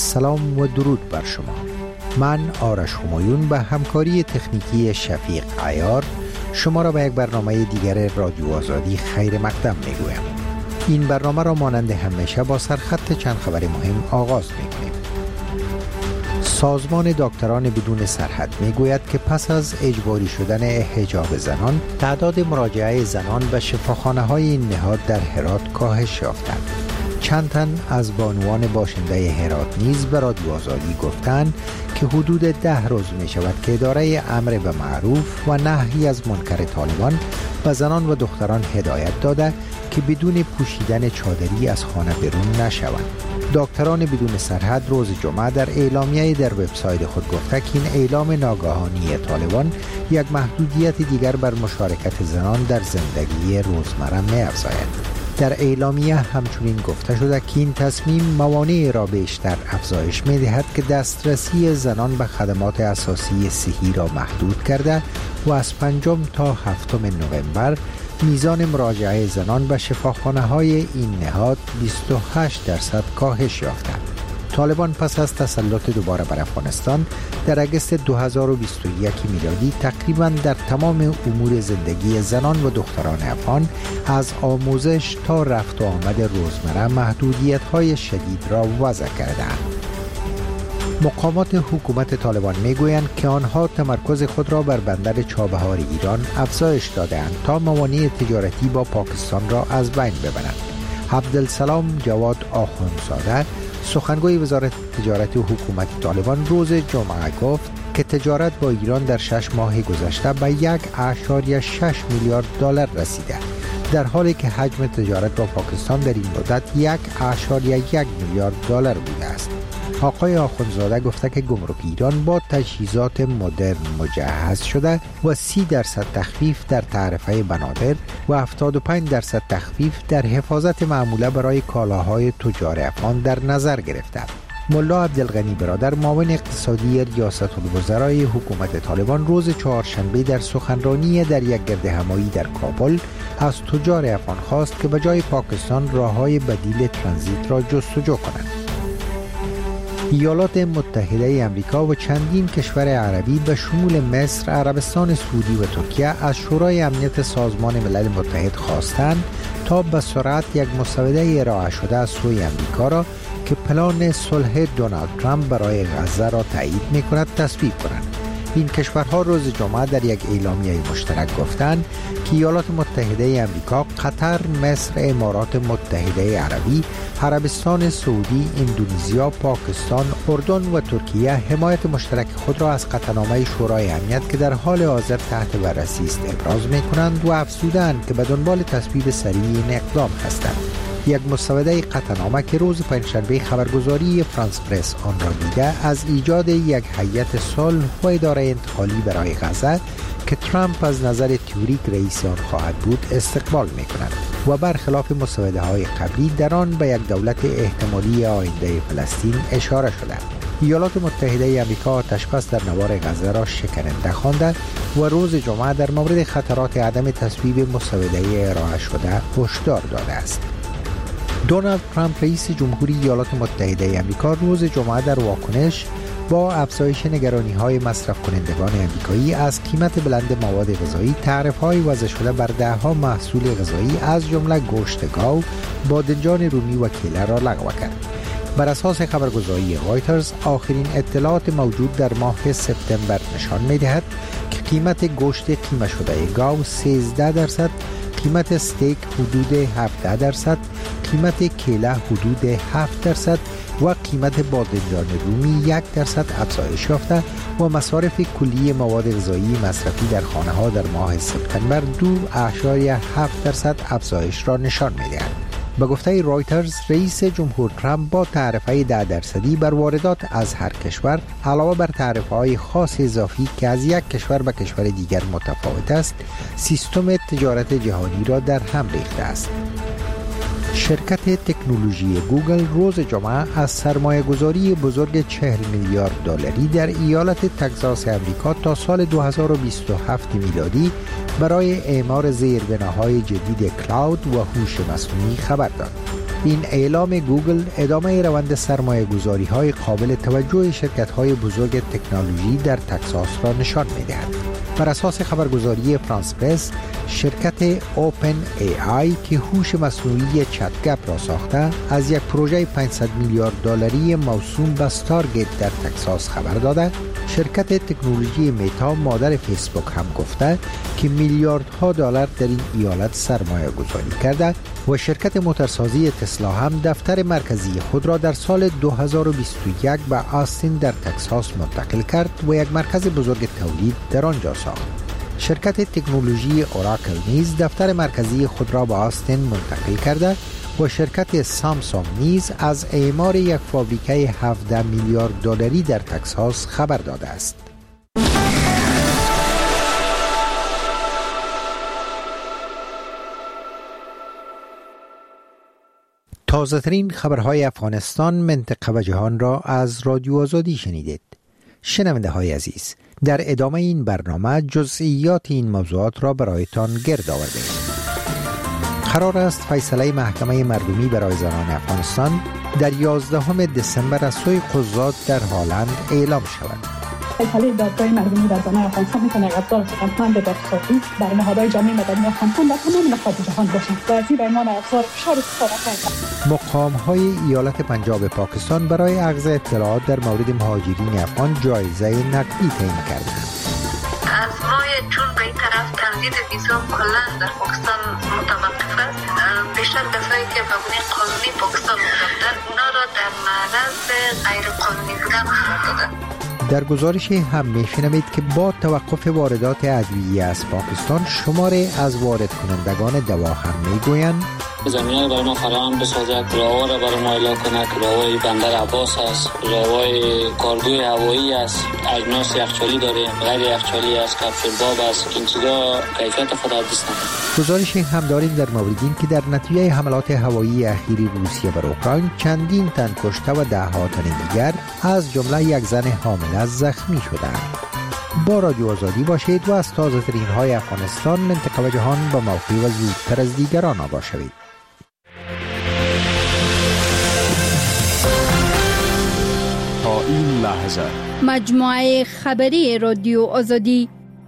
سلام و درود بر شما. من آرش همایون به همکاری تکنیکی شفیق عیار شما را به یک برنامه دیگر رادیو آزادی خیر مقدم میگویم. این برنامه را مانند همیشه با سرخط چند خبر مهم آغاز میکنیم. سازمان دکتران بدون سرحد میگوید که پس از اجباری شدن حجاب زنان، تعداد مراجعه زنان به شفاخانه های این نهاد در هرات کاهش یافتند. چند تن از بانوان باشنده هرات نیز به رادیو آزادی گفتند که حدود 10 روز می شود که اداره امر به معروف و نهی از منکر طالبان به زنان و دختران هدایت داده که بدون پوشیدن چادری از خانه بیرون نشوند. دکتران بدون سرحد روز جمعه در اعلامیه در وبسایت خود گفته که این اعلام ناگهانی طالبان یک محدودیت دیگر بر مشارکت زنان در زندگی روزمره می افزاید. در اعلامیه همچنین گفته شده که این تصمیم موانع را بیشتر افزایش می دهد که دسترسی زنان به خدمات اساسی صحی را محدود کرده و از 5 تا 7 نوامبر میزان مراجعه زنان به شفاخانه های این نهاد 28% کاهش یافته. طالبان پس از تسلط دوباره بر افغانستان در اگست 2021 میلادی تقریباً در تمام امور زندگی زنان و دختران افغان از آموزش تا رفت و آمد روزمره محدودیت‌های شدید را وضع کردند. مقامات حکومت طالبان میگویند که آنها تمرکز خود را بر بندر چابهار ایران افزایش داده‌اند تا موانع تجارتی با پاکستان را از بین ببرند. عبدالسلام جواد آخوندزاده سخنگوی وزارت تجارت و حکومت طالبان روز جمعه گفت که تجارت با ایران در 6 ماه گذشته به 1.6 میلیارد دلار رسیده، در حالی که حجم تجارت با پاکستان در این مدت 1.1 میلیارد دلار بوده است. آقای آخوندزاده گفته که گمرک ایران با تجهیزات مدرن مجهز شده و 30% تخفیف در تعرفه بنادر و 75% تخفیف در حفاظت معموله برای کالاهای تجار افغان در نظر گرفته. ملا عبدالغنی برادر معاون اقتصادی ریاست الوزرای حکومت طالبان روز چهارشنبه در سخنرانی در یک گردهمایی در کابل از تجار افغان خواست که به جای پاکستان راههای بدیل ترانزیت را جستجو کنند. ایالات متحده آمریکا و چندین کشور عربی به شمول مصر، عربستان سعودی و ترکیه از شورای امنیت سازمان ملل متحد خواستند تا به سرعت یک مسوده ارائه شده از سوی آمریکا را که پلان صلح دونالد ترامپ برای غزه را تایید می‌کند تصویب کنند. این کشورها روز جمعه در یک اعلامیه مشترک گفتند که ایالات متحده آمریکا، قطر، مصر، امارات متحده عربی، عربستان سعودی، اندونزیا، پاکستان، اردن و ترکیه حمایت مشترک خود را از قطعنامه شورای امنیت که در حال حاضر تحت بررسی است ابراز می‌کنند و افزودند که به دنبال تصویب سریع این اقدام هستند. یک مسوده قطعنامه که روز پنجشنبه خبرگزاری فرانس پرس آن را دیده از ایجاد یک هیئت صلح و اداره انتقالی برای غزه که ترامپ از نظر تئوریک رئیس آن خواهد بود استقبال می‌کند و برخلاف مسوده های قبلی در آن به یک دولت احتمالی آینده فلسطین اشاره شده. ایالات متحده آمریکا آتش‌بس در نوار غزه را شکننده خوانده و روز جمعه در مورد خطرات عدم تصویب مسوده ارائه شده هشدار داده است. دونالد ترامپ رئیس جمهوری ایالات متحده آمریکا روز جمعه در واکنش با افزایش نگرانی‌های مصرف کنندگان آمریکایی از قیمت بلند مواد غذایی، تعرفه‌های وضع شده بر ده‌ها محصول غذایی از جمله گوشت گاو، بادنجان رومی و کیله را لغو کرد. بر اساس خبرگزاری رایترز، آخرین اطلاعات موجود در ماه سپتامبر نشان می‌دهد که قیمت گوشت قیمه شده گاو 13%، قیمت استیک حدود 17%، قیمت کیله حدود 7% و قیمت بادنجان رومی 1% افزایش یافته و مصارف کلی مواد غذایی مصرفی در خانه‌ها در ماه سپتامبر 2.7% افزایش را نشان می‌دهد. به گفته رایترز، رئیس جمهور ترامپ با تعرفه 10% بر واردات از هر کشور علاوه بر تعرفه‌های خاص اضافی که از یک کشور به کشور دیگر متفاوت است، سیستم تجارت جهانی را در هم ریخته است. شرکت تکنولوژی گوگل روز جمعه از سرمایه‌گذاری بزرگ 40 میلیارد دلاری در ایالت تگزاس آمریکا تا سال 2027 میلادی برای اعمار زیربناهای جدید کلاود و هوش مصنوعی خبر داد. این اعلام گوگل ادامه روند سرمایه گذاری های قابل توجه شرکت های بزرگ تکنولوژی در تگزاس را نشان می دهد. بر اساس خبرگزاری فرانس پرس، شرکت اوپن ای آی که هوش مصنوعی چت‌گپ را ساخته از یک پروژه 500 میلیارد دلاری موسوم به استارگیت در تگزاس خبر داده. شرکت تکنولوژی میتا مادر فیسبوک هم گفته که میلیاردها دلار در این ایالت سرمایه گذاری کرده و شرکت موتورسازی تسلا هم دفتر مرکزی خود را در سال 2021 به آستین در تگزاس منتقل کرد و یک مرکز بزرگ تولید در آنجا ساخت. شرکت تکنولوژی اوراکل نیز دفتر مرکزی خود را به آستین منتقل کرده و شرکت سامسونگ نیز از اعمار یک فابریکه 17 میلیارد دلاری در تگزاس خبر داده است. تازه ترین خبرهای افغانستان، منطقه و جهان را از رادیو آزادی شنیدید. شنونده های عزیز، در ادامه این برنامه جزئیات این موضوعات را برایتان گرد آورده ایم. قرار است فیصله محکمه مردمی برای زنان افغانستان در 11 دسامبر از سوی قضات در هالند اعلام شود. فیصله دادگاه مردمی در زنان افغانستان میتونه یک ابزار قدرتمند دادسازی برای نهادهای جامعه مدنی افغانستان در تمام نقاط جهان باشد و از این به عنوان ابزار فشار استفاده کرد. مقام‌های ایالت پنجاب پاکستان برای اخذ اطلاعات در مورد مهاجرین افغان جایزه نقدی تعیین کردند. از ماه جون به این طرف تمدید ویزا کلا در پاکستان متوقف است. بیشتر کسایی که به گونه قانونی پاکستان بودند اونا را در معرض غیر قانونی بودن قرار دادند. در گزارش هم می‌شنوید که با توقف واردات ادویه از پاکستان، شماری از وارد کنندگان دوا هم میگویند زمینه برای ما فراهم بسازد، راه‌ها را برای ما اعلام کند. راه‌های بندر عباس است، راه‌های کارگوی هوایی است، اجناس یخچالی داریم، غیر یخچالی است، کپسول باب است. این چیزا کیفیت خود را دوست ندارم. گزارش هم داریم در مورد این که در نتیجه حملات هوایی اخیر روسیه بر اوکراین چندین تن کشته و ده‌ها تن دیگر از جمله یک زن حامله زخمی شدند. با رادیو آزادی باشید و از تازه ترین های افغانستان، منطقه و جهان با موقع و زودتر از دیگران آگاه شوید. تا این لحظه مجموعه خبری رادیو آزادی.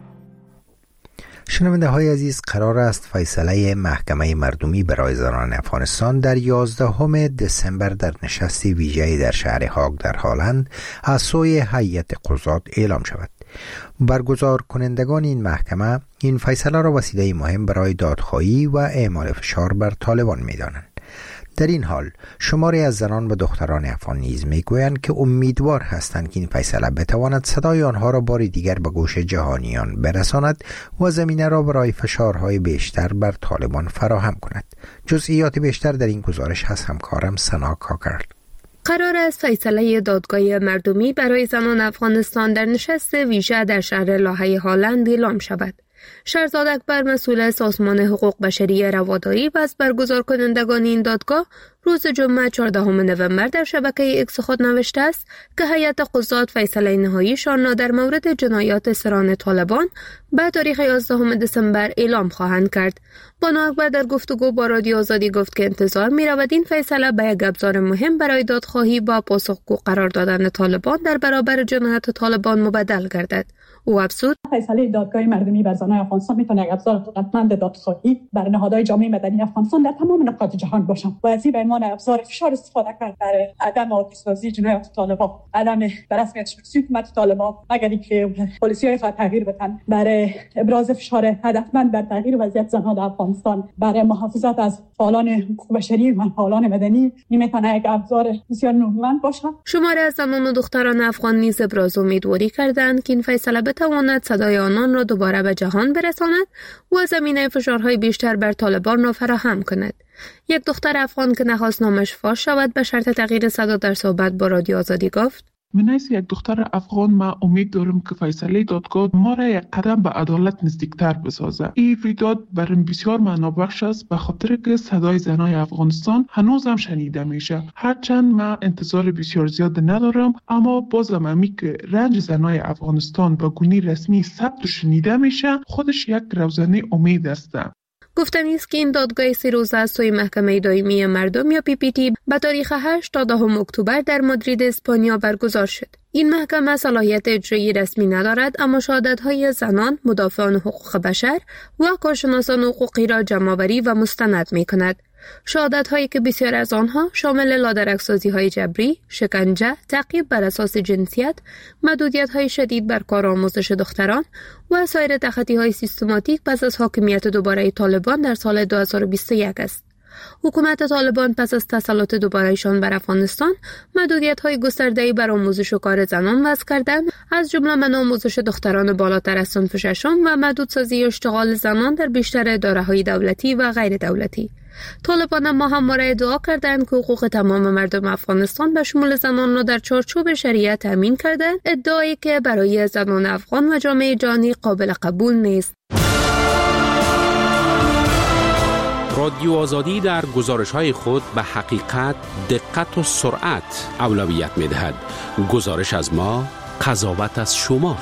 شنونده های عزیز، قرار است فیصله محکمه مردمی برای زنان افغانستان در 11 دسامبر در نشست ویژه‌ای در شهر هاگ در هالند از سوی هیئت قضات اعلام شود. برگزار کنندگان این محکمه این فیصله را وسیله مهم برای دادخواهی و اعمال فشار بر طالبان می‌دانند. در این حال شماری از زنان و دختران افغان نیز میگویند که امیدوار هستند که این فیصله بتواند صدای آنها را بار دیگر به گوش جهانیان برساند و زمینه را برای فشارهای بیشتر بر طالبان فراهم کند. جزئیات بیشتر در این گزارش از همکارم سنا کاکرل. قرار است فیصله دادگاه مردمی برای زنان افغانستان در نشست ویژه در شهر لاهه هالند اعلام شود. شهرزاد اکبر، مسئول سازمان حقوق بشری رواداری و از برگزار کنندگان این دادگاه، روز جمعه 14 نوامبر در شبکه ایکس خود نوشته است که هیئت قضات فیصله نهاییشان را در مورد جنایات سران طالبان به تاریخ 11 دسامبر اعلام خواهند کرد. بانو اکبر در گفتگو با رادیو آزادی گفت که انتظار می‌رود این فیصله به یک ابزار مهم برای دادخواهی با پاسخگو قرار دادن طالبان در برابر جنایات طالبان مبدل گردد. او افزود فیصله دادگاه مردمی بر زنان افغانستان میتونه یک ابزار قدرتمند دادخواهی برای نهادهای جامعه مدنی افغانستان در تمام نقاط جهان باشد و از این به عنوان ابزار فشار استفاده کرد برای عدم عادی‌سازی جنایات طالبان، عدم به رسمیت شناسی حکومت طالبان، مگر اینکه پلیس‌های فقط تغییر بدن، برای ابراز فشار هدفمند بر تغییر وضعیت زنان در افغانستان، برای محافظت از فعالان حقوق بشری و فعالان مدنی میتونه یک ابزار بسیار نیرومند باشد. شماری از زنان و دختران افغان نیز ابراز امیدواری کردند که این فیصله بتواند صدای آنان را دوباره به جهان برساند و زمینه فشارهای بیشتر بر طالبان را فراهم کند. یک دختر افغان که نخواست نامش فاش شود به شرط تغییر صدا در صحبت با رادیو آزادی گفت: من از یک دختر افغان ما امید دارم که فیصله دادگاه ما را یک قدم به عدالت نزدیکتر بسازه. این رویداد برام بسیار معنابخش است به خاطر که صدای زنای افغانستان هنوزم شنیده میشه. هرچند ما انتظار بسیار زیاد ندارم، اما بازم همی که رنج زنای افغانستان به گونه رسمی ثبت و شنیده میشه خودش یک روزنه امید است. گفتنی است که این دادگاه 3 روزه از سوی محکمه دائمی مردم یا PPT به تاریخ 8 تا 10 اکتبر در مادرید اسپانیا برگزار شد. این محکمه صلاحیت اجرایی رسمی ندارد، اما شهادت‌های زنان، مدافعان حقوق بشر و کارشناسان حقوقی را جمع‌آوری و مستند می‌کند. شهادت‌هایی که بسیار از آنها شامل لادرک‌سازی‌های جبری، شکنجه، تعقیب بر اساس جنسیت، محدودیت‌های شدید بر کارآموزش دختران و سایر تخطی‌های سیستماتیک پس از حاکمیت دوباره طالبان در سال 2021 است. حکومت طالبان پس از تسلط دوباره‌شان بر افغانستان محدودیت‌های گسترده‌ای بر آموزش و کار زنان وضع کردند، از جمله منع آموزش دختران بالاتر از صنف ششم و محدودسازی اشتغال زنان در بیشتر اداره‌های دولتی و غیر دولتی. طالبان اما همواره ادعا کردند که حقوق تمام مردم افغانستان به شمول زنان را در چارچوب شریعت تامین کردند، ادعایی که برای زنان افغان و جامعه جهانی قابل قبول نیست. رادیو آزادی در گزارش‌های خود به حقیقت، دقت و سرعت اولویت می‌دهد. گزارش از ما، قضاوت از شما.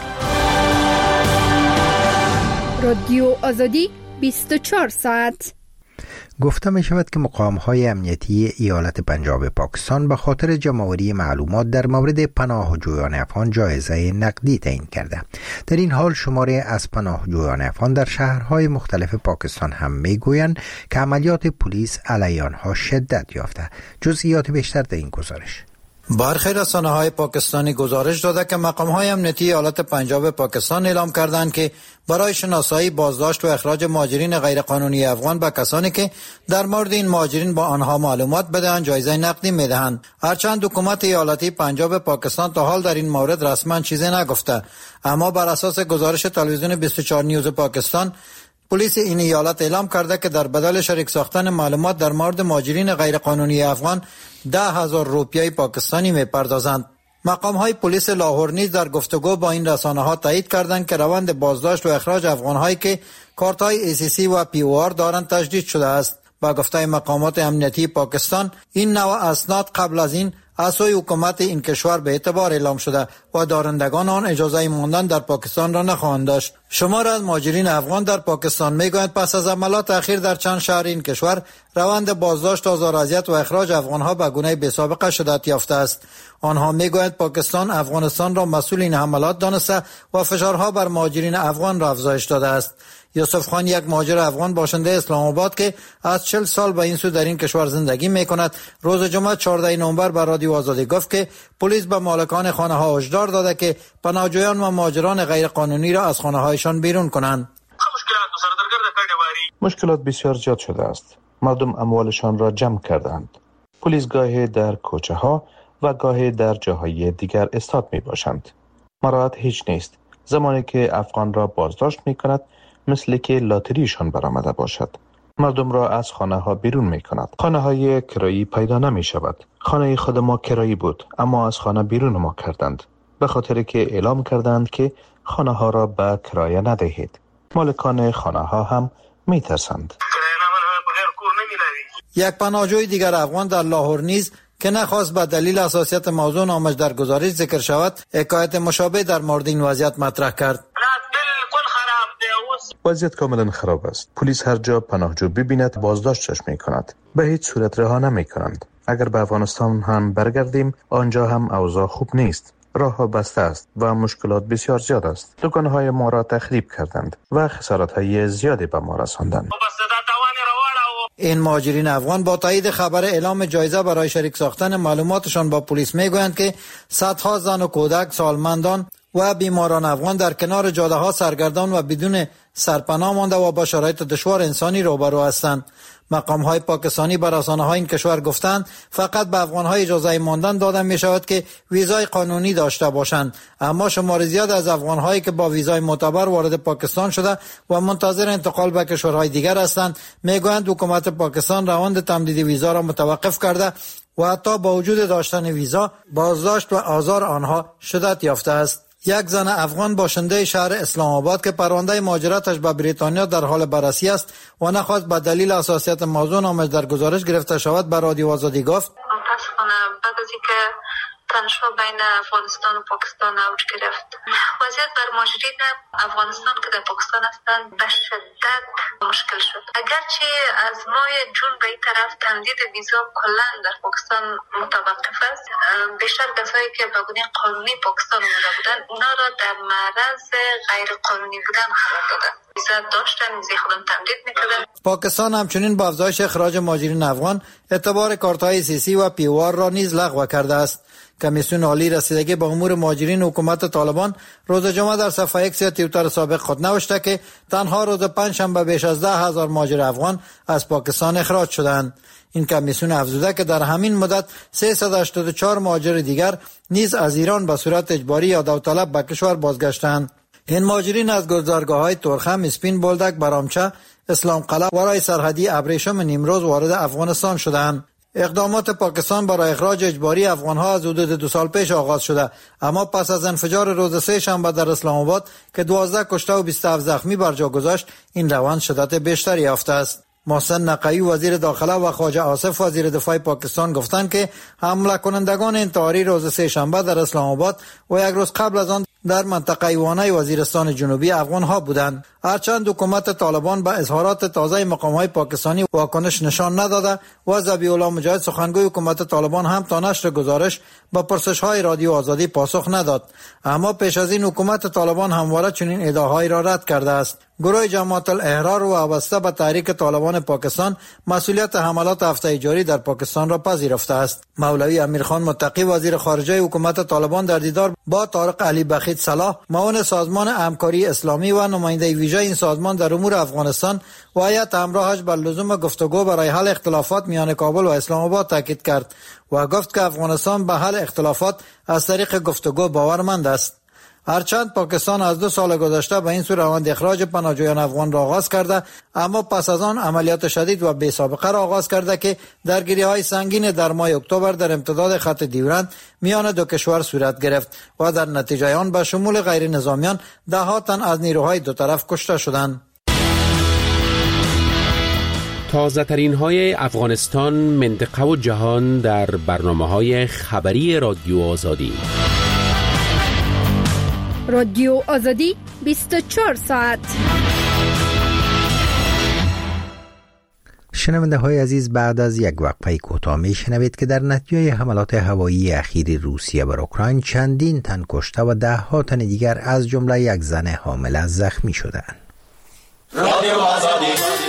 رادیو آزادی 24 ساعت. گفته می شود که مقام‌های امنیتی ایالت پنجاب پاکستان به خاطر جمع‌آوری معلومات در مورد پناهجویان افغان جایزه نقدی تعیین کرده. در این حال شماری از پناهجویان افغان در شهرهای مختلف پاکستان هم میگویند که عملیات پلیس علیه آنها شدت یافته. جزئیات بیشتر در این گزارش. برخی رسانه‌های پاکستانی گزارش داده که مقام‌های امنیتی ایالت پنجاب پاکستان اعلام کردند که برای شناسایی، بازداشت و اخراج مهاجرین غیرقانونی افغان به کسانی که در مورد این مهاجرین با آنها معلومات بدهند جایزه نقدی می‌دهند. هرچند حکومت ایالتی پنجاب پاکستان تا حال در این مورد رسما چیزی نگفته، اما بر اساس گزارش تلویزیون 24 نیوز پاکستان، پلیس این ایالت اعلام کرده که در بدل شریک ساختن معلومات در مورد مهاجرین غیرقانونی افغان 10,000 روپیه پاکستانی می‌پردازند. مقام‌های پلیس لاهور نیز در گفتگو با این رسانه‌ها تایید کردند که روند بازداشت و اخراج افغان‌هایی که کارت‌های ACC و POR دارند تجدید شده است. با گفته مقامات امنیتی پاکستان، این نوع اسناد قبل از این از سوی حکومت این کشور به اعتبار اعلام شده و دارندگان آن اجازه ماندن در پاکستان را نخواهند داشت. شمار از مهاجرین افغان در پاکستان میگویند پس از عملیات اخیر در چند شهر این کشور روند بازداشت، آزار و اذیت و اخراج افغانها به گونه بی‌سابقه شدت یافته است. آنها میگویند پاکستان افغانستان را مسئول این حملات دانسته و فشارها بر مهاجرین افغان را افزایش داده است. یوسف خان، یک مهاجر افغان باشنده اسلام آباد که از 40 سال به این سو در این کشور زندگی میکند، روز جمعه 14 نوامبر به رادیو آزادی گفت که پلیس به مالکان خانه‌ها هشدار داده که پناهجویان و مهاجران غیرقانونی را از خانه‌هایشان بیرون کنند. مشکلات بسیار زیاد شده است. مردم اموالشان را جمع کردند. پلیس گاهی در کوچه‌ها و گاهی در جاهای دیگر استاد میباشند. مراعات هیچ نیست. زمانی که افغان را بازداشت میکند مثل که لاتریشان برآمده باشد. مردم را از خانه ها بیرون می کند. خانه های کرایی پیدا نمی شود. خانه خود ما کرایی بود، اما از خانه بیرون ما کردند، به خاطر که اعلام کردند که خانه ها را به کرایه ندهید. مالکان خانه ها هم می ترسند. یک پناهجوی دیگر افغان در لاهور نیز که نخواست به دلیل حساسیت موضوع نامش در گزارش ذکر شود، حکایت مشابه در مورد این وضعیت مطرح کرد. وضعیت کاملا خراب است. پلیس هر جا پناهجو ببیند بازداشتش می کند. به هیچ صورت رها نمی کنند. اگر به افغانستان هم برگردیم، آنجا هم اوضاع خوب نیست. راه ها بسته است و مشکلات بسیار زیاد است. دکانهای ما را تخریب کردند و خسارت های زیادی به ما رساندند. این مهاجرین افغان با تایید خبر اعلام جایزه برای شریک ساختن معلوماتشان با پلیس میگویند که صدها زن و کودک، سالمندان و بیماران افغان در کنار جاده ها سرگردان و بدون سرپناه مانده و با شرایط دشوار انسانی روبرو هستند. مقام های پاکستانی به رسانه های این کشور گفتند فقط به افغان های اجازه ماندن داده می شود که ویزای قانونی داشته باشند، اما شمار زیاد از افغان هایی که با ویزای معتبر وارد پاکستان شده و منتظر انتقال به کشورهای دیگر هستند میگویند حکومت پاکستان روند تمدید ویزا را متوقف کرده و حتی با وجود داشتن ویزا بازداشت و آزار آنها شدت یافته است. یک زن افغان باشنده شهر اسلام آباد که پرونده مهاجرتش به بریتانیا در حال بررسی است و نخواست به دلیل حساسیت موضوع نامش در گزارش گرفته شود، به رادیو آزادی گفت: متاسفانه بعد از اینکه تنش‌ها بین افغانستان و پاکستان اوج گرفت. وضعیت بر مهاجرین افغانستان که در پاکستان هستند به شدت مشکل شد. اگرچه از ماه جون به این طرف تمدید ویزا کلا در پاکستان متوقف است، بیشتر کسایی که به گونه قانونی پاکستان اومده بودن اونا را در معرض غیر قانونی بودن قرار دادن. ویزا داشتن، ویزای خودم تمدید میکردن. پاکستان همچنین با افزایش اخراج مهاجرین افغان اعتبار کارت‌های سیاسی و پیوار را نیز لغو کرده است. کمیسیون عالی رسیدگی به امور مهاجرین حکومت طالبان روز جمعه در صفحه اکس یا توییتر سابق خود نوشته که تنها روز پنجشنبه بیش از 10,000 مهاجر افغان از پاکستان اخراج شدند. این کمیسیون افزوده که در همین مدت 384 مهاجر دیگر نیز از ایران به صورت اجباری یا داوطلب به کشور بازگشتند. این مهاجرین از گذرگاه‌های ترخم، اسپین، بولدک، برامچه، اسلام قلعه و راه سرحدی ابریشم نیمروز وارد افغانستان شدند. اقدامات پاکستان برای اخراج اجباری افغانها از حدود 2 سال پیش آغاز شده، اما پس از انفجار روز سه شنبه در اسلام آباد که 12 کشته و 27 زخمی بر جا گذاشت، این روند شدت بیشتری یافته است. محسن نقوی وزیر داخله و خواجه آصف وزیر دفاع پاکستان گفتند که حمله کنندگان انتحاری روز سه شنبه در اسلام آباد و یک روز قبل از آن در منطقه ایوانه وزیرستان جنوبی افغانها بودند. هرچند حکومت طالبان به اظهارات تازه مقام‌های پاکستانی واکنش نشان نداده و ذبیح الله مجاهد سخنگوی حکومت طالبان هم تا نشر گزارش با پرسش‌های رادیو آزادی پاسخ نداد، اما پیش از این حکومت طالبان همواره چنین ادعاهایی را رد کرده است. گروه جماعت الاحرار و وابسته به تحریک طالبان پاکستان مسئولیت حملات هفته جاری در پاکستان را پذیرفته است. مولوی امیرخان متقی وزیر خارجه حکومت طالبان در دیدار با طارق علی بخیت صلاح معاون سازمان همکاری اسلامی و نماینده ویژه این سازمان در امور افغانستان و هیئت همراهش بر لزوم گفتگو برای حل اختلافات میان کابل و اسلام آباد تاکید کرد و گفت که افغانستان به حل اختلافات از طریق گفتگو باورمند است. هرچند پاکستان از 2 سال گذشته به این سو روند اخراج پناهجویان افغان را آغاز کرده، اما پس از آن عملیات شدید و بی سابقه را آغاز کرده که درگیری‌های سنگین در ماه اکتبر در امتداد خط دیورند میان دو کشور صورت گرفت و در نتیجه آن به شمول غیر نظامیان 10 تن از نیروهای دو طرف کشته شدند. تازه ترین های افغانستان، منطقه و جهان در برنامه‌های خبری رادیو آزادی. رادیو آزادی 24 ساعت. شنونده های عزیز، بعد از یک وقفه کوتاه میشنوید که در نتیجه حملات هوایی اخیر روسیه بر اوکراین چندین تن کشته و 10 تن دیگر از جمله یک زن حامل زخمی شدند. رادیو آزادی.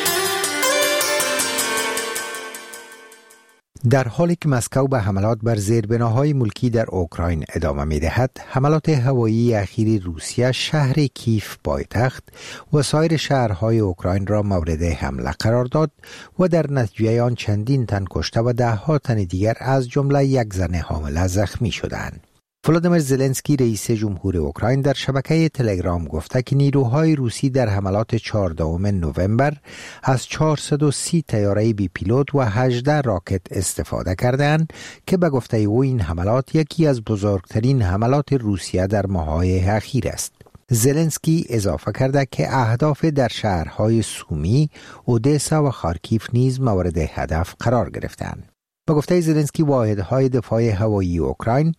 در حالی که مسکو به حملات بر زیربناهای ملکی در اوکراین ادامه می‌دهد، حملات هوایی اخیر روسیه شهر کیف پایتخت و سایر شهرهای اوکراین را مورد حمله قرار داد و در نتیجه آن چندین تن کشته و 10 تن دیگر از جمله یک زن حامل زخمی شدند. ولادیمیر زلنسکی رئیس جمهور اوکراین در شبکه تلگرام گفته که نیروهای روسی در حملات 14 نوامبر از 430 طیاره بی پیلوت و 18 راکت استفاده کردند که به گفته او این حملات یکی از بزرگترین حملات روسیه در ماه‌های اخیر است. زلنسکی اضافه کرده که اهداف در شهرهای سومی، اودسا و خارکیف نیز مورد هدف قرار گرفتند. با گفته زلنسکی واحدهای دفاع هوایی اوکراین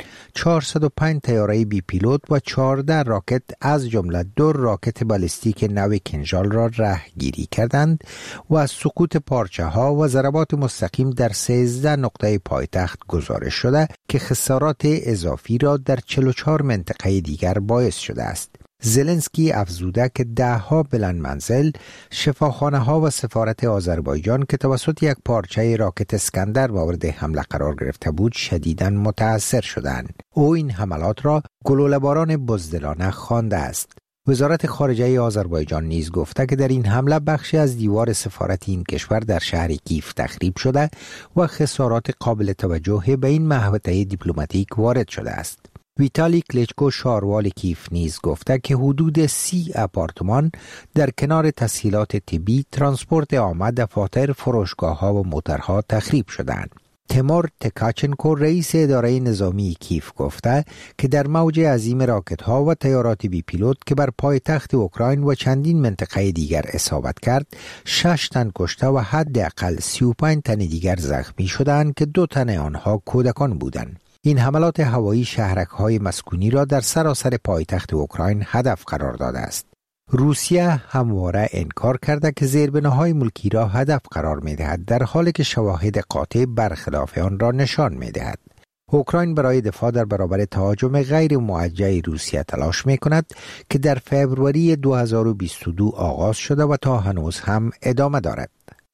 405 طیاره بی پیلوت و 14 راکت از جمله 2 راکت بالستیک نوع کنژال را رهگیری کردند و از سقوط پارچه ها و ضربات مستقیم در 13 نقطه پایتخت گزارش شده که خسارات اضافی را در 44 منطقه دیگر باعث شده است. زلنسکی افزوده که 10 بلند منزل، شفاخانه ها و سفارت آذربایجان که توسط یک پارچه راکت اسکندر مورد حمله قرار گرفته بود شدیداً متاثر شدند. او این حملات را گلوله‌باران بزدلانه خوانده است. وزارت خارجه آذربایجان نیز گفته که در این حمله بخشی از دیوار سفارت این کشور در شهر کیف تخریب شده و خسارات قابل توجهی به این محوطه دیپلماتیک وارد شده است. ویتالی کلیچکو شاروال کیف نیز گفته که حدود 30 آپارتمان در کنار تسهیلات طبی، ترانسپورت عامه، دفاتر، فروشگاه‌ها و موترها تخریب شدند. تیمور تکاچنکو رئیس اداره نظامی کیف گفته که در موج عظیم راکت‌ها و طیارات بی پیلوت که بر پایتخت اوکراین و چندین منطقه دیگر اصابت کرد، 6 تن کشته و حداقل 35 تن دیگر زخمی شدند که 2 تن آنها کودکان بودند. این حملات هوایی شهرک‌های مسکونی را در سراسر پایتخت اوکراین هدف قرار داده است. روسیه همواره انکار کرده که زیربناهای ملکی را هدف قرار می‌دهد، در حالی که شواهد قاطع برخلاف آن را نشان می‌دهد. اوکراین برای دفاع در برابر تهاجم غیر موجه روسیه تلاش می‌کند که در فوریه 2022 آغاز شده و تا هنوز هم ادامه دارد.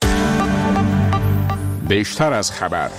بیشتر از خبر.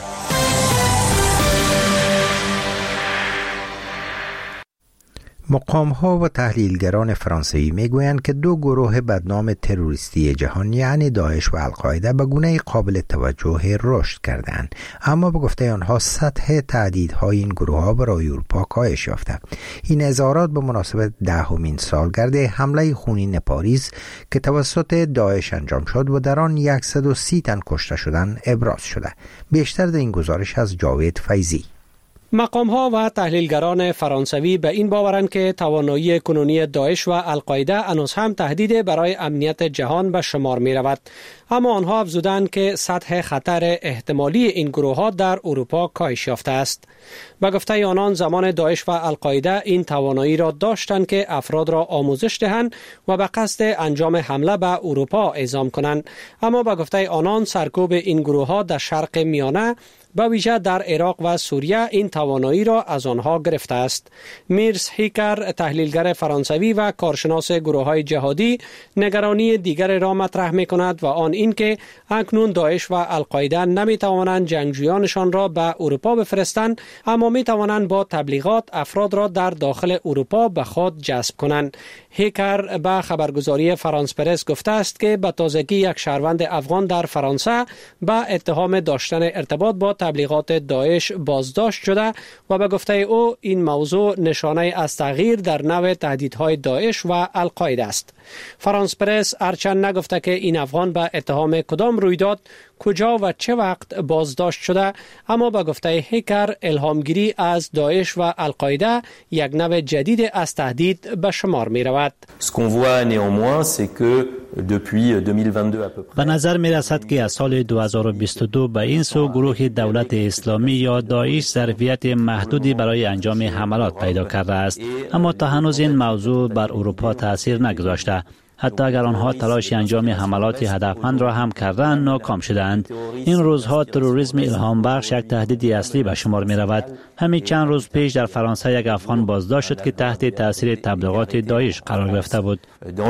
مقام‌ها و تحلیلگران فرانسوی میگویند که دو گروه بدنام تروریستی جهان یعنی داعش و القاعده به گونه قابل توجه رشد کردند، اما به گفته آنها سطح تهدیدهای این گروه‌ها برای اروپا کاهش یافته. این اظهارات به مناسبت 10مین سالگرد حمله خونین پاریس که توسط داعش انجام شد و در آن 130 تن کشته شدند ابراز شده. بیشتر در این گزارش از جاوید فیضی. مقام‌ها و تحلیلگران فرانسوی به این باورند که توانایی کنونی داعش و القاعده هنوز هم تهدید برای امنیت جهان به شمار می رود، اما آنها افزودند که سطح خطر احتمالی این گروه‌ها در اروپا کاهش یافته است. به گفته آنان زمان داعش و القاعده این توانایی را داشتند که افراد را آموزش دهند و به قصد انجام حمله به اروپا اعزام کنند، اما به گفته آنان سرکوب این گروه‌ها در شرق میانه به ویژه در عراق و سوریه این توانایی را از آنها گرفته است. میرس هیکر تحلیلگر فرانسوی و کارشناس گروه‌های جهادی نگرانی دیگر را مطرح می‌کند و آن اینکه اکنون داعش و القاعده نمی‌توانند جنگجویانشان را به اروپا بفرستند، اما می‌توانند با تبلیغات افراد را در داخل اروپا به خود جذب کنند. هیکر به خبرگزاری فرانس پرس گفته است که به تازگی یک شهروند افغان در فرانسه به اتهام داشتن ارتباط با تبلیغات داعش بازداشت شده و به گفته او این موضوع نشانه از تغییر در نوع تهدیدهای داعش و القاعده است. فرانس پرس هرچند نگفته که این افغان به اتهام کدام رویداد، کجا و چه وقت بازداشت شده، اما به گفته هیکر الهامگیری از داعش و القاعده یک نوع جدید از تهدید به شمار می رود. به نظر می رسد که از سال 2022 به این سو گروه دولت اسلامی یا داعش ظرفیت محدودی برای انجام حملات پیدا کرده است، اما تا هنوز این موضوع بر اروپا تأثیر نگذاشته. حتی اگر آنها تلاش انجام حملات هدفمند را هم کردند ناکام شدند. این روزها تروریسم الهام بخش یک تهدید اصلی به شمار می رود. همین چند روز پیش در فرانسه یک افغان بازداشت شد که تحت تاثیر تبلیغات داعش قرار گرفته بود.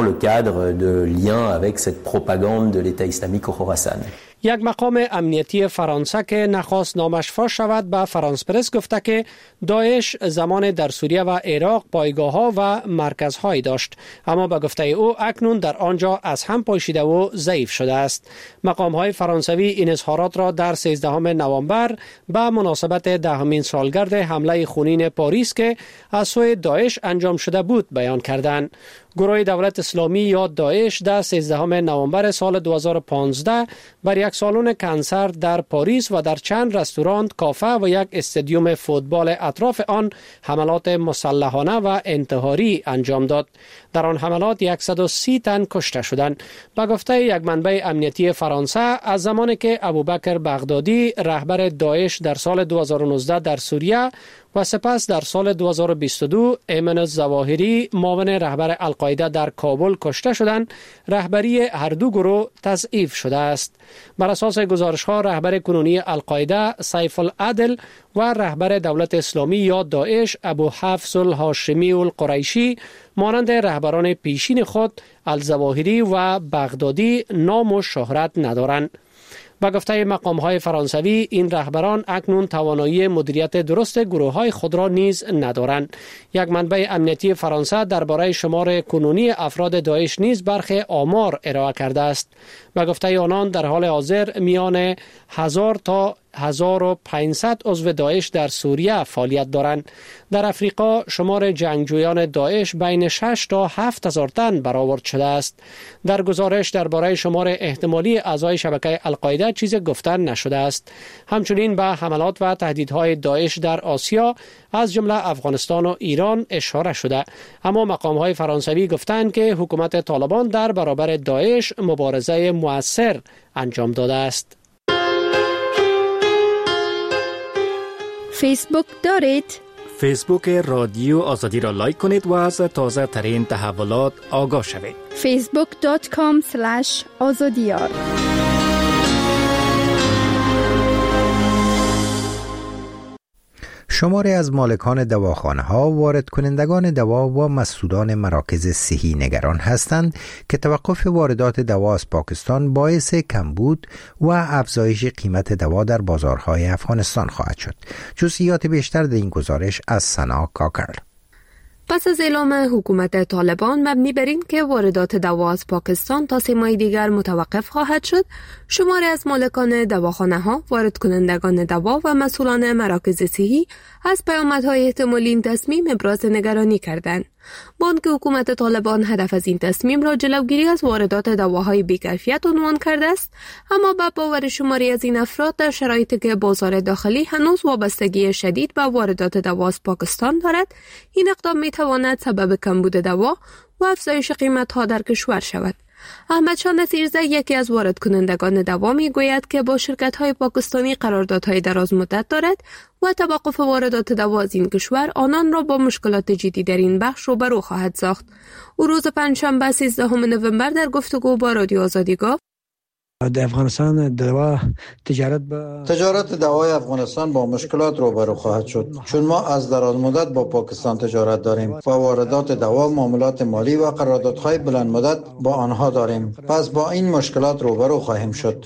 یک مقام امنیتی فرانسه که نخواست نامش فاش شود به فرانس پرس گفته که داعش زمان در سوریه و عراق پایگاه‌ها و مرکزهایی داشت، اما به گفته او اکنون در آنجا از هم پاشیده و ضعیف شده است. مقام‌های فرانسوی این اظهارات را در 13 نوامبر به مناسبت 10مین سالگرد حمله خونین پاریس که از سوی داعش انجام شده بود بیان کردند. گروه دولت اسلامی یا داعش در 13 نوامبر سال 2015 بر یک سالن کنسرت در پاریس و در چند رستوران، کافه و یک استادیوم فوتبال اطراف آن حملات مسلحانه و انتحاری انجام داد. در آن حملات 130 تن کشته شدند. به گفته یک منبع امنیتی فرانسه، از زمانی که ابوبکر بغدادی رهبر داعش در سال 2019 در سوریه و سپس در سال 2022 ایمن الظواهری معاون رهبر القاعده در کابل کشته شدند، رهبری هر دو گروه تضعیف شده است. بر اساس گزارش‌ها رهبر کنونی القاعده سیف العدل و رهبر دولت اسلامی یا داعش ابو حفص الهاشمی القریشی مانند رهبران پیشین خود الظواهری و بغدادی نام و شهرت ندارند. با گفته مقام‌های فرانسوی این رهبران اکنون توانایی مدیریت درست گروه‌های خود را نیز ندارند. یک منبع امنیتی فرانسه درباره شمار کنونی افراد داعش نیز برخی آمار ارائه کرده است. با گفته آنان در حال حاضر میان 1000 تا 1500 عضو داعش در سوریه فعالیت دارند. در افریقا شمار جنگجویان داعش بین 6 تا 7000 تن برآورد شده است. در گزارش درباره شمار احتمالی اعضای شبکه القاعده چیزی گفته نشده است. همچنین به حملات و تهدیدهای داعش در آسیا از جمله افغانستان و ایران اشاره شده، اما مقام‌های فرانسوی گفتند که حکومت طالبان در برابر داعش مبارزه مؤثر انجام داده است. فیسبوک دارید؟ فیسبوک رادیو آزادی را لایک کنید و از تازه ترین تحولات آگاه شوید. facebook.com/azadiyar. شماری از مالکان دواخانه‌ها، وارد کنندگان دوا و مسئولان مراکز صحی نگران هستند که توقف واردات دوا از پاکستان باعث کمبود و افزایش قیمت دوا در بازارهای افغانستان خواهد شد. جزئیات بیشتر در این گزارش از سنا کاکر. پس از اعلام حکومت طالبان مبنی بر این که واردات دوا از پاکستان تا 3 ماه دیگر متوقف خواهد شد، شماری از مالکان دواخانه‌ها، وارد کنندگان دوا و مسئولان مراکز صحی از پیامدهای احتمالی این تصمیم ابراز نگرانی کردند. با آنکه حکومت طالبان هدف از این تصمیم را جلوگیری از واردات دواهای بی‌کیفیت عنوان کرده است، اما با باور شماری از این افراد در شرایطی که بازار داخلی هنوز وابستگی شدید به واردات دوا از پاکستان دارد، این اقدام می‌تواند سبب کمبود دوا و افزایش قیمت‌ها در کشور شود. احمدشاه نصیرزی، یکی از وارد کنندگان دوا، میگوید که با شرکت‌های پاکستانی قراردادهای دراز مدت دارد و توقف واردات دوا از این کشور آنان را با مشکلات جدی در این بخش روبرو خواهد ساخت. او روز پنجشنبه 13 نوامبر در گفتگو با رادیو آزادی گفت: در افغانستان تجارت دوای افغانستان با مشکلات روبرو خواهد شد، چون ما از دراز مدت با پاکستان تجارت داریم و واردات دوا، معاملات مالی و قراردادهای بلند مدت با آنها داریم. پس با این مشکلات روبرو خواهیم شد.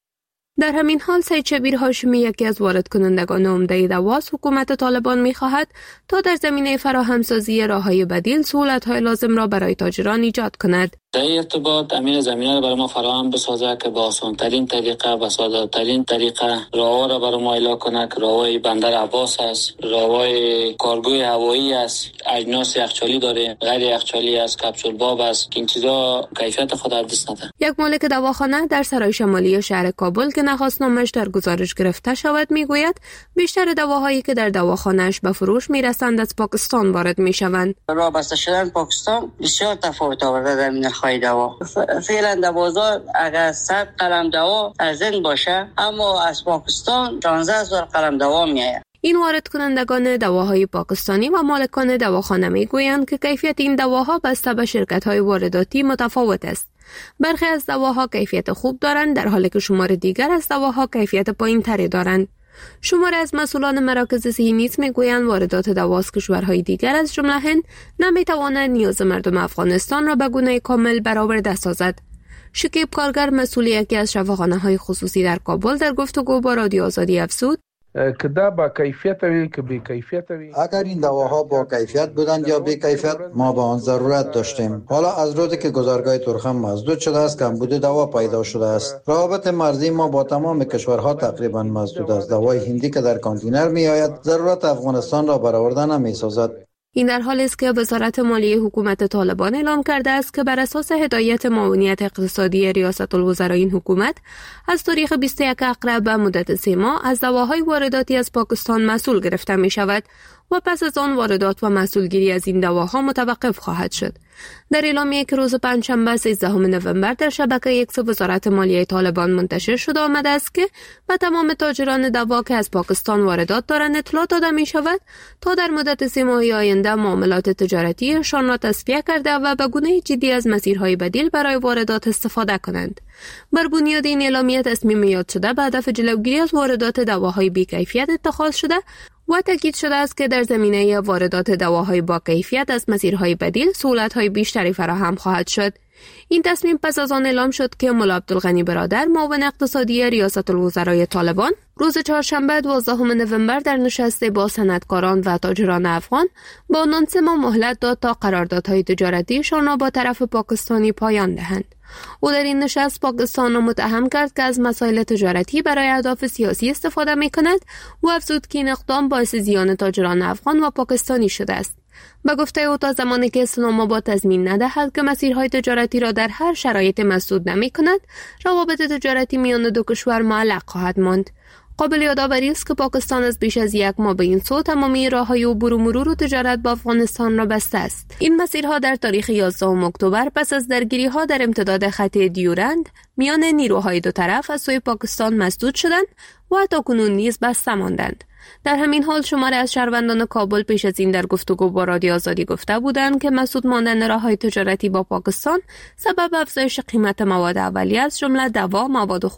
در همین حال سید شبیر هاشمی، یکی از وارد کنندگان عمده دواست، حکومت طالبان می‌خواهد تا در زمینه فراهمسازی راه‌های بدیل سهولت‌های لازم را برای تاجران ایجاد کند. در ارتباط امیر زمینه را برای ما فراهم بسازد که با آسان‌ترین طریقه و ساده‌ترین طریقه راه‌ها را برای ما اعلام کند که راه‌های بندر عباس است، راه‌های کارگوی هوایی است، اجناس یخچالی داره، غیر یخچالی است، کپسول باب است که این چیزا کیفیت خود از دست ندهد. یک مالک دواخانه در سرای شمالی شهر کابل که نخواست نامش در گزارش گرفته شود میگوید بیشتر دواهایی که در دواخانه‌اش به فروش میرسند از پاکستان وارد میشوند. راه بسته شدن پاکستان بسیار تفاوت آورده در نرخ‌های دوا. فعلا در بازار اگر 100 قلم دوا ارزان باشه، اما از پاکستان 16000 قلم دوا میآید. این وارد کنندگان دواهای پاکستانی و مالکان دواخانه میگویند که کیفیت این دواها بسته به شرکت‌های وارداتی متفاوت است. برخی از دواها کیفیت خوب دارند، در حالی که شمار دیگر از دواها کیفیت پایین‌تری دارند. شمار از مسئولان مراکز صحی نیز میگویند واردات دوا از کشورهای دیگر از جمله هند نمیتواند نیاز مردم افغانستان را به گونه کامل برآورده سازد. شکیب کارگر، مسئول یکی از شفاخانه‌های خصوصی در کابل، در گفتگو با رادیو آزادی افزود: که دا با کیفیت وی که بی کیفیت وی، اگر این دواها با کیفیت بودند یا بی کیفیت ما به آن ضرورت داشتیم. حالا از روزی که گذرگاه تورخم مسدود شده است کمبود دوا پیدا شده است. روابط مرزی ما با تمام کشورها تقریبا مسدود است. دوای هندی که در کانتینر می آید ضرورت افغانستان را برآورده نمی سازد. این در حالی است که وزارت مالیه حکومت طالبان اعلام کرده است که بر اساس هدایت معاونیت اقتصادی ریاست الوزرای این حکومت از تاریخ 21 اقرب به مدت 3 ماه از دواهای وارداتی از پاکستان مسئول گرفته می شود و پس از آن واردات و مسئولگیری از این دواها متوقف خواهد شد. در اعلامیه‌ای که روز پنجشنبه 13 نوامبر در شبکه ایکس وزارت مالیه طالبان منتشر شده آمده است که به تمام تاجران دوا که از پاکستان واردات دارند اطلاع داده می شود تا در مدت 3 ماه آینده معاملات تجارتیشان را تصفیه کرده و به گونه جدی از مسیرهای بدیل برای واردات استفاده کنند. بر بنیاد این اعلامیه تصمیم یاد شده به هدف جلوگیری از واردات دواهای بی‌کیفیت اتخاذ شده و تاکید شده است که در زمینه واردات دواهای با کیفیت از مسیرهای بدیل سهولت‌های بیشتری فراهم خواهد شد. این تصمیم پس از آن اعلام شد که ملا عبدالغنی برادر، معاون اقتصادی ریاست الوزرای طالبان، روز چهارشنبه 12 نوامبر در نشست با صنعتکاران و تاجران افغان با آنان 3 ماه مهلت داد تا قراردادهای تجارتیشان را با طرف پاکستانی پایان دهند. او در این نشست پاکستان را متهم کرد که از مسائل تجارتی برای اهداف سیاسی استفاده می‌کند و افزود که این اقدام باعث زیان تاجران افغان و پاکستانی شده است. به گفته او تا زمانی که اسلام آباد تضمین ندهد که مسیرهای تجارتی را در هر شرایط مسدود نمی‌کند، روابط تجارتی میان دو کشور معلق خواهد ماند. قابل یادآوری است که پاکستان از بیش از یک ماه به این سو تمامی راههای عبور و مرور و تجارت با افغانستان را بسته است. این مسیرها در تاریخ 11 اکتبر پس از درگیری‌ها در امتداد خط دیورند میان نیروهای دو طرف از سوی پاکستان مسدود شدند و تاکنون نیز بسته ماندند. در همین حال شماری از شهروندان کابل پیش از این در گفتگو با رادیو آزادی گفته بودند که مسدود ماندن راههای تجارتی با پاکستان سبب افزایش قیمت مواد اولیه از جمله دوا، مواد